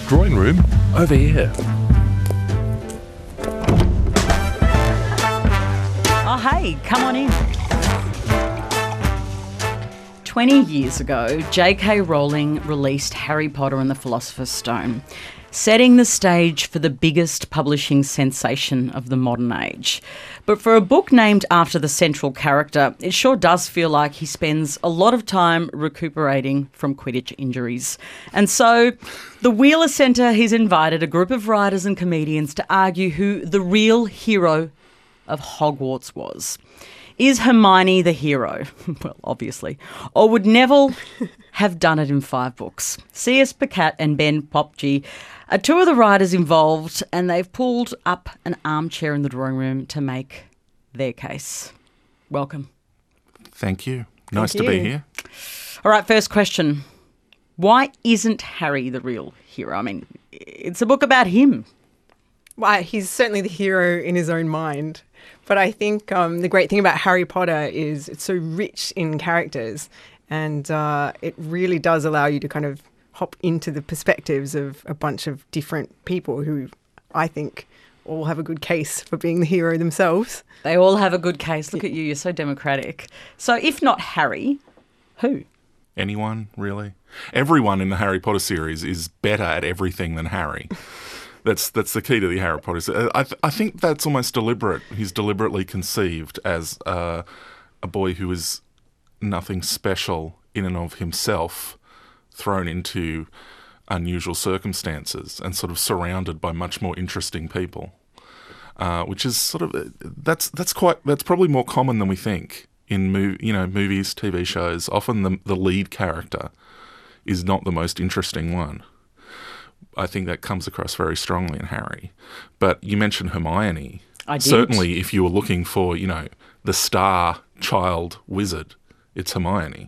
Drawing room over here. Oh, hey, come on in. 20 years ago, J.K. Rowling released Harry Potter and the Philosopher's Stone, setting the stage for the biggest publishing sensation of the modern age. But for a book named after the central character, it sure does feel like he spends a lot of time recuperating from Quidditch injuries. And so, the Wheeler Centre has invited a group of writers and comedians to argue who the real hero of Hogwarts was. Is Hermione the hero? Well, obviously. Or would Neville have done it in 5 books? C.S. Pacat and Ben Popji are 2 of the writers involved, and they've pulled up an armchair in the drawing room to make their case. Welcome. Thank you. Nice to be here. All right, first question. Why isn't Harry the real hero? I mean, it's a book about him. Well, he's certainly the hero in his own mind. But I think the great thing about Harry Potter is it's so rich in characters, and it really does allow you to kind of hop into the perspectives of a bunch of different people who I think all have a good case for being the hero themselves. They all have a good case. Look at you, you're so democratic. So if not Harry, who? Anyone, really? Everyone in the Harry Potter series is better at everything than Harry. That's the key to the Harry Potter series. I think that's almost deliberate. He's deliberately conceived as a boy who is nothing special in and of himself, thrown into unusual circumstances and sort of surrounded by much more interesting people, which is sort of that's probably more common than we think in movies, TV shows. Often the lead character is not the most interesting one. I think that comes across very strongly in Harry. But you mentioned Hermione. I did. Certainly, if you were looking for, the star child wizard, it's Hermione.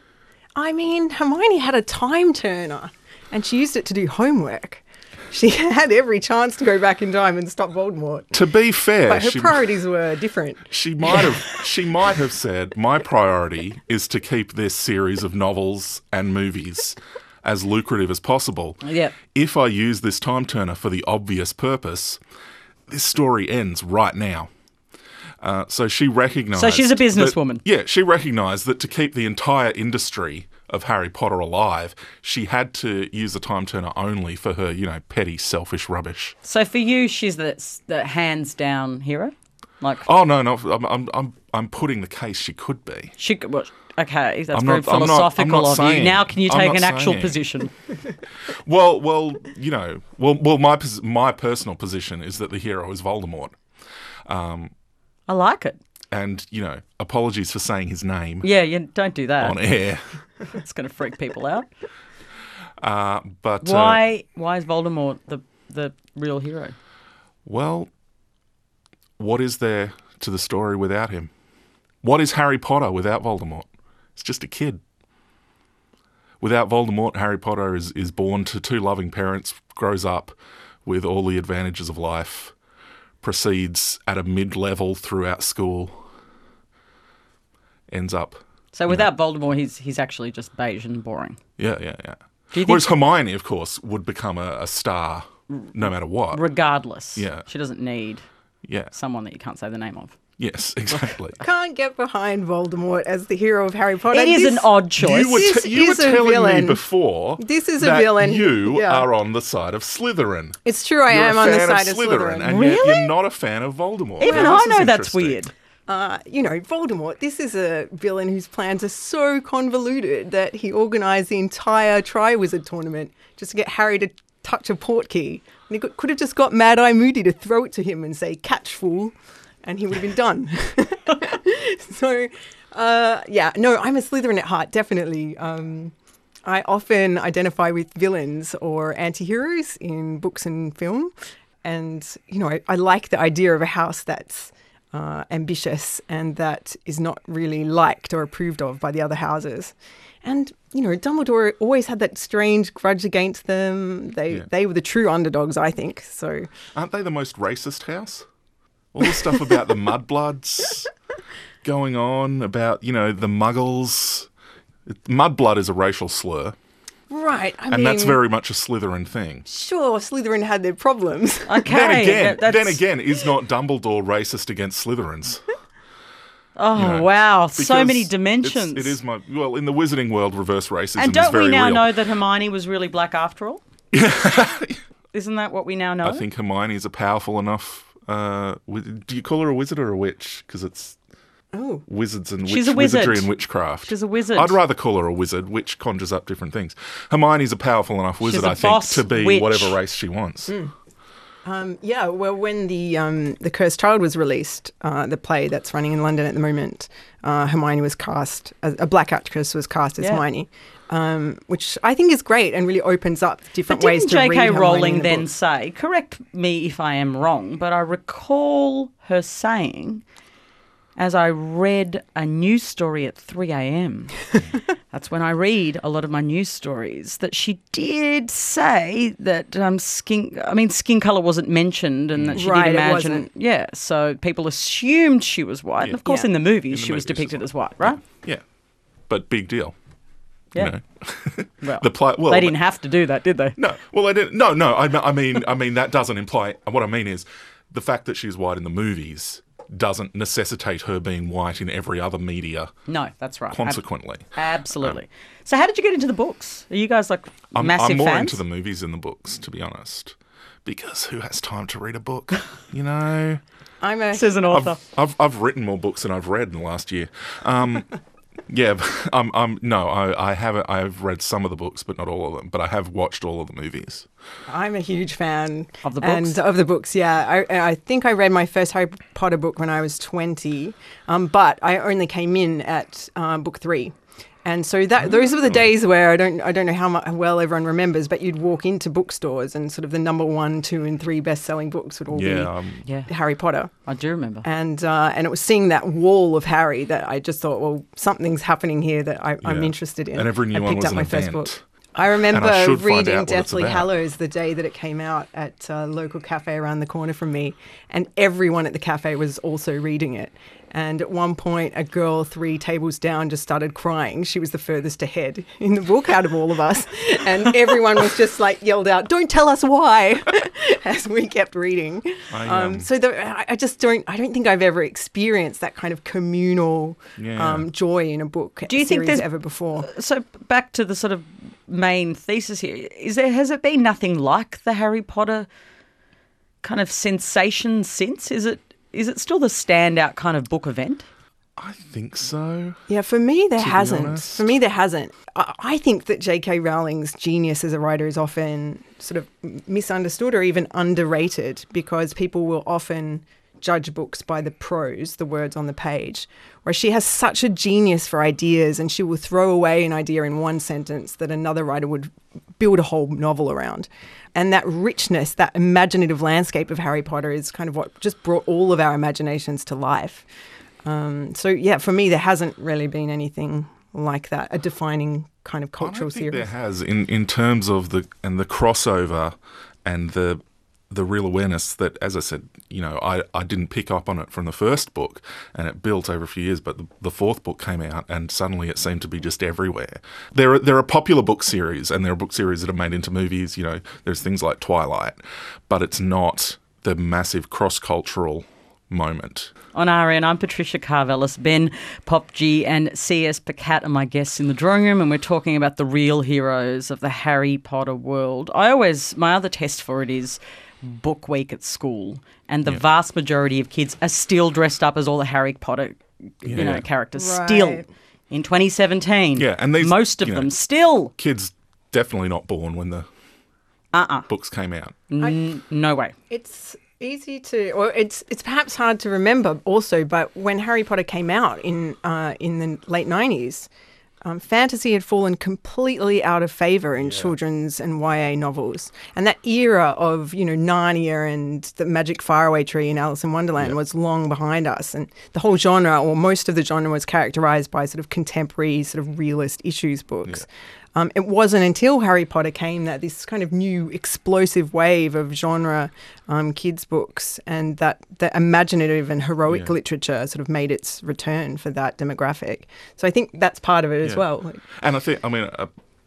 I mean, Hermione had a time turner and she used it to do homework. She had every chance to go back in time and stop Voldemort. To be fair, but her priorities were different. She might have said, my priority is to keep this series of novels and movies as lucrative as possible. Yep. If I use this time turner for the obvious purpose, this story ends right now. So she recognised... So she's a businesswoman. Yeah, she recognised that to keep the entire industry of Harry Potter alive, she had to use the time turner only for her, petty, selfish rubbish. So for you, she's the hands-down hero? Oh, no, I'm putting the case she could be. Okay, that's very philosophical of you. Now can you take an actual position? Well, my personal position is that the hero is Voldemort. I like it. And, apologies for saying his name. Yeah, don't do that. On air. It's going to freak people out. But why is Voldemort the real hero? Well, what is there to the story without him? What is Harry Potter without Voldemort? It's just a kid. Without Voldemort, Harry Potter is born to 2 loving parents, grows up with all the advantages of life, proceeds at a mid-level throughout school, ends up... So without Voldemort, he's actually just beige and boring. Yeah. Whereas Hermione, of course, would become a star no matter what. Regardless. Yeah. She doesn't need someone that you can't say the name of. Yes, exactly. Can't get behind Voldemort as the hero of Harry Potter. It is an odd choice. You were telling me before this is a villain. You are on the side of Slytherin. It's true, I am on the side of Slytherin. And really? Yet you're not a fan of Voldemort. Even I know that's weird. Voldemort, this is a villain whose plans are so convoluted that he organised the entire Triwizard Tournament just to get Harry to touch a portkey. And he could have just got Mad-Eye Moody to throw it to him and say, "Catch, fool," and he would have been done. So, I'm a Slytherin at heart, definitely. I often identify with villains or anti-heroes in books and film. And, I like the idea of a house that's ambitious and that is not really liked or approved of by the other houses. And, Dumbledore always had that strange grudge against them. They were the true underdogs, I think. So, aren't they the most racist house? All the stuff about the mudbloods going on, about, the muggles. Mudblood is a racial slur. Right. I And mean, that's very much a Slytherin thing. sure, Slytherin had their problems. Okay. Then again, is not Dumbledore racist against Slytherins? Oh, You know, wow. So because many dimensions. It is well, in the Wizarding world, reverse racism And is don't very we now real. know that Hermione was really black after all? Isn't that what we now know? I think Hermione is a powerful enough. Do you call her a wizard or a witch? Because it's Oh, wizards and She's a wizard. wizardry and witchcraft. She's a wizard. I'd rather call her a wizard, which conjures up different things. Hermione's a powerful enough wizard, a I think, boss to be witch. whatever race she wants. yeah. Well, when the Cursed Child was released, the play that's running in London at the moment, Hermione was cast as a black actress was cast as Yeah. Hermione, which I think is great and really opens up different But ways didn't to read J.K. Hermione Rowling in the then book. say, correct me if I am wrong, but I recall her saying, as I read a news story at 3 a.m., that's when I read a lot of my news stories, that she did say that skin colour wasn't mentioned and that she Right, did it imagine. wasn't. Yeah, so people assumed she was white. And of course, Yeah. in the movies, In the she was movies depicted as as white, right? Yeah, but big deal. Yeah. You know? Well, The play. Well, they didn't have to do that, did they? No, well, I didn't. No. I mean that doesn't imply. What I mean is, the fact that she's white in the movies doesn't necessitate her being white in every other media. No, that's right. Consequently, Absolutely. So how did you get into the books? Are you guys like I'm massive more fans? into the movies than the books, to be honest. Because who has time to read a book? You know, I'm a Says an author. I've written more books than I've read in the last year. Yeah, I haven't. I've read some of the books, but not all of them. But I have watched all of the movies. I'm a huge fan Of the books? And of the books, yeah. I think I read my first Harry Potter book when I was 20, but I only came in at book 3. And so those were the days where I don't know how well everyone remembers, but you'd walk into bookstores and sort of the number 1, 2, and 3 best-selling books would all Yeah, be Yeah, Harry Potter. I do remember. And it was seeing that wall of Harry that I just thought, well, something's happening here that I'm Yeah. interested in. And every new I one picked was up an my first event. book. I remember And I should find reading out what it's Deathly about. Hallows the day that it came out at a local cafe around the corner from me, and everyone at the cafe was also reading it. And at one point, a girl 3 tables down just started crying. She was the furthest ahead in the book out of all of us. And everyone was just like yelled out, "Don't tell us why," as we kept reading. I don't think I've ever experienced that kind of communal Yeah. joy in a book Do you think series there's- ever before. So back to the sort of main thesis here. Has it been nothing like the Harry Potter kind of sensation since? Is it still the standout kind of book event? I think so. Yeah, for me, there be hasn't. honest. For me, there hasn't. I think that J.K. Rowling's genius as a writer is often sort of misunderstood or even underrated because people will often judge books by the prose, the words on the page, where she has such a genius for ideas and she will throw away an idea in one sentence that another writer would build a whole novel around. And that richness, that imaginative landscape of Harry Potter is kind of what just brought all of our imaginations to life. So, yeah, for me, there hasn't really been anything like that, a defining kind of I cultural don't think series. there has in terms of the crossover and the real awareness that, as I said, you know, I didn't pick up on it from the first book and it built over a few years, but the fourth book came out and suddenly it seemed to be just everywhere. There are popular book series and there are book series that are made into movies, you know, there's things like Twilight, but it's not the massive cross-cultural moment. On RN, I'm Patricia Carvelis. Ben Popji and C.S. Pacat are my guests in the drawing room, and we're talking about the real heroes of the Harry Potter world. My other test for it is book week at school, and the vast majority of kids are still dressed up as all the Harry Potter characters. Right. Still in 2017. Yeah, and these, most of you know, them still. Kids definitely not born when the books came out. No way. It's easy to, or it's perhaps hard to remember also, but when Harry Potter came out in the late 90s, fantasy had fallen completely out of favour in children's and YA novels. And that era of, you know, Narnia and the Magic Faraway Tree in Alice in Wonderland was long behind us. And the whole genre, or most of the genre, was characterised by sort of contemporary, sort of realist issues books. It wasn't until Harry Potter came that this kind of new explosive wave of genre kids books and that the imaginative and heroic literature sort of made its return for that demographic. So I think that's part of it as well. And I think, I mean,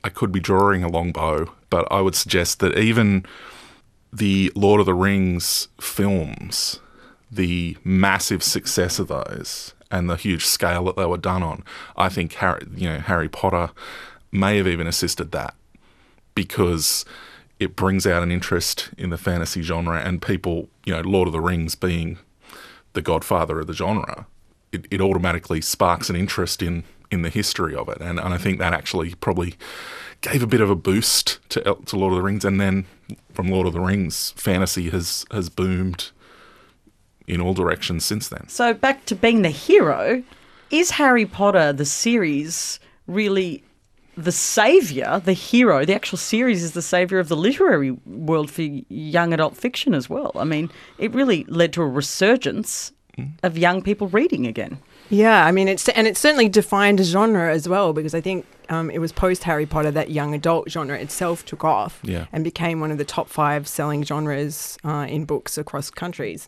I could be drawing a long bow, but I would suggest that even the Lord of the Rings films, the massive success of those and the huge scale that they were done on, I think Harry Potter may have even assisted that, because it brings out an interest in the fantasy genre, and people, Lord of the Rings being the godfather of the genre, it automatically sparks an interest in the history of it. And I think that actually probably gave a bit of a boost to Lord of the Rings. And then from Lord of the Rings, fantasy has boomed in all directions since then. So back to being the hero, is Harry Potter, the series, really the saviour, the hero? The actual series is the saviour of the literary world for young adult fiction as well. I mean, it really led to a resurgence of young people reading again. Yeah, I mean, it certainly defined a genre as well, because I think it was post-Harry Potter that young adult genre itself took off and became one of the top 5 selling genres in books across countries.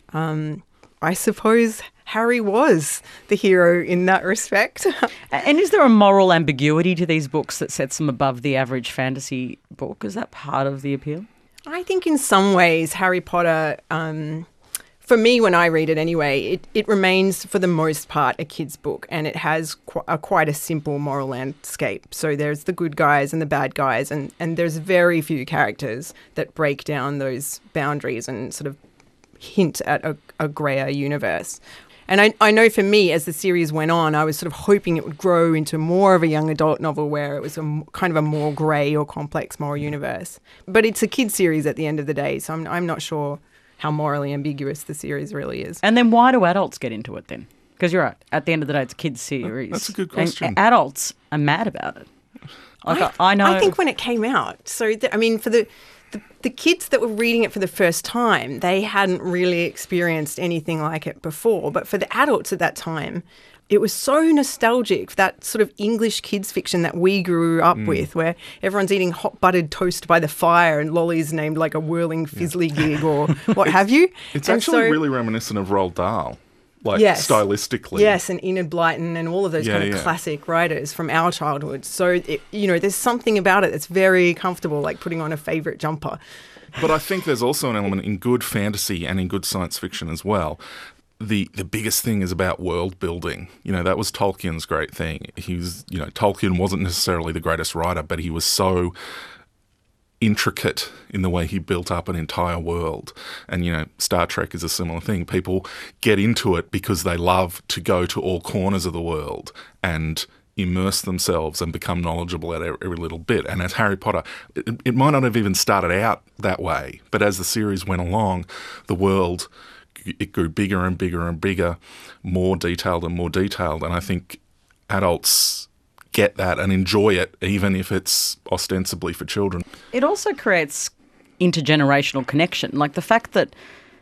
I suppose Harry was the hero in that respect. And is there a moral ambiguity to these books that sets them above the average fantasy book? Is that part of the appeal? I think in some ways Harry Potter, for me when I read it anyway, it remains for the most part a kid's book, and it has quite a simple moral landscape. So there's the good guys and the bad guys, and there's very few characters that break down those boundaries and sort of hint at a greyer universe. And I know for me, as the series went on, I was sort of hoping it would grow into more of a young adult novel where it was kind of a more grey or complex moral universe. But it's a kid's series at the end of the day, so I'm not sure how morally ambiguous the series really is. And then why do adults get into it then? Because you're right, at the end of the day, it's a kid's series. That's a good question. And adults are mad about it. I know. I think when it came out, so for the kids that were reading it for the first time, they hadn't really experienced anything like it before. But for the adults at that time, it was so nostalgic, that sort of English kids fiction that we grew up with, where everyone's eating hot buttered toast by the fire and Lolly's named like a whirling fizzly gig or what have you. It's actually really reminiscent of Roald Dahl, stylistically. Yes, and Enid Blyton and all of those kind of classic writers from our childhood. So, there's something about it that's very comfortable, like putting on a favourite jumper. But I think there's also an element in good fantasy and in good science fiction as well. The biggest thing is about world building. That was Tolkien's great thing. Tolkien wasn't necessarily the greatest writer, but he was so intricate in the way he built up an entire world. And, Star Trek is a similar thing. People get into it because they love to go to all corners of the world and immerse themselves and become knowledgeable at every little bit. And as Harry Potter, it might not have even started out that way, but as the series went along, the world, it grew bigger and bigger and bigger, more detailed and more detailed. And I think adults get that and enjoy it, even if it's ostensibly for children. It also creates intergenerational connection, like the fact that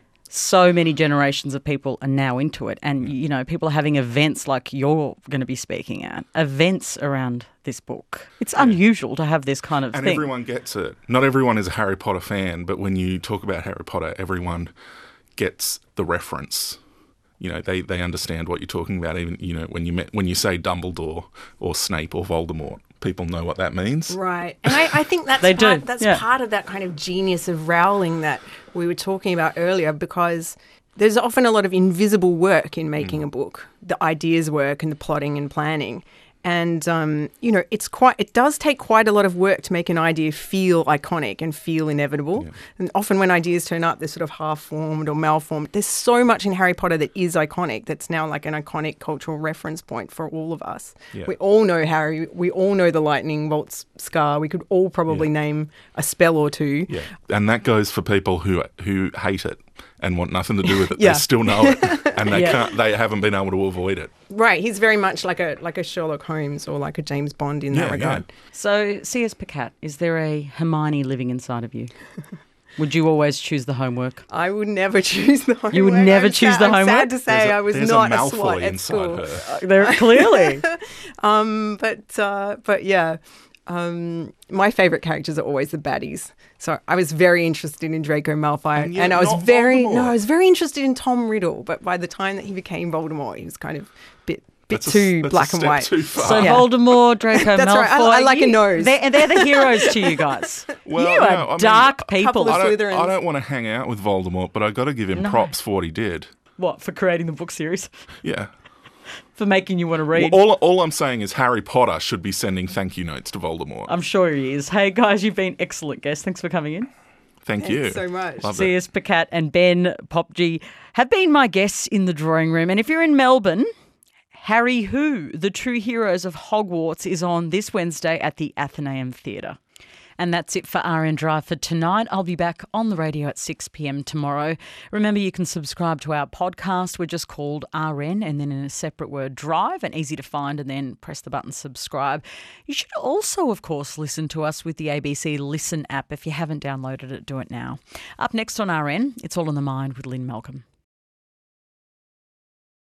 so many generations of people are now into it, and people are having events like you're going to be speaking at, events around this book. It's unusual to have this kind of thing. And everyone gets it. Not everyone is a Harry Potter fan, but when you talk about Harry Potter, everyone gets the reference. They understand what you're talking about. Even when you say Dumbledore or Snape or Voldemort, people know what that means. Right, and I think that's part of that kind of genius of Rowling that we were talking about earlier, because there's often a lot of invisible work in making a book, the ideas work and the plotting and planning. And, it does take quite a lot of work to make an idea feel iconic and feel inevitable. Yeah. And often when ideas turn up, they're sort of half-formed or malformed. There's so much in Harry Potter that is iconic, that's now like an iconic cultural reference point for all of us. Yeah. We all know Harry. We all know the lightning bolt's scar. We could all probably name a spell or two. Yeah. And that goes for people who hate it and want nothing to do with it. They still know it, and they haven't been able to avoid it. Right, he's very much like a Sherlock Holmes or like a James Bond in that regard. Yeah. So, C.S. Pacat, is there a Hermione living inside of you? Would you always choose the homework? I would never choose the homework. You would never choose the homework? I'm sad to say I was not a swot at school. There clearly. But yeah. My favourite characters are always the baddies. So I was very interested in Draco Malfoy, and I was very interested in Tom Riddle. But by the time that he became Voldemort, he was kind of a bit too black a and step white. Too far. So Voldemort, Draco That's Malfoy. right. I like a nose. They're the heroes to you guys. Well, you no, are dark people. couple of I Slytherins. don't want to hang out with Voldemort, but I got to give him props for what he did. What, for creating the book series? Yeah. For making you want to read? All I'm saying is Harry Potter should be sending thank you notes to Voldemort. I'm sure he is. Hey, guys, you've been excellent guests. Thanks for coming in. Thank you so much. Loved it. C.S. Pacat and Ben Popji have been my guests in the drawing room. And if you're in Melbourne, Harry Who, The True Heroes of Hogwarts, is on this Wednesday at the Athenaeum Theatre. And that's it for RN Drive for tonight. I'll be back on the radio at 6 p.m. tomorrow. Remember, you can subscribe to our podcast. We're just called RN and then in a separate word, Drive, and easy to find, and then press the button subscribe. You should also, of course, listen to us with the ABC Listen app. If you haven't downloaded it, do it now. Up next on RN, It's All in the Mind with Lynn Malcolm.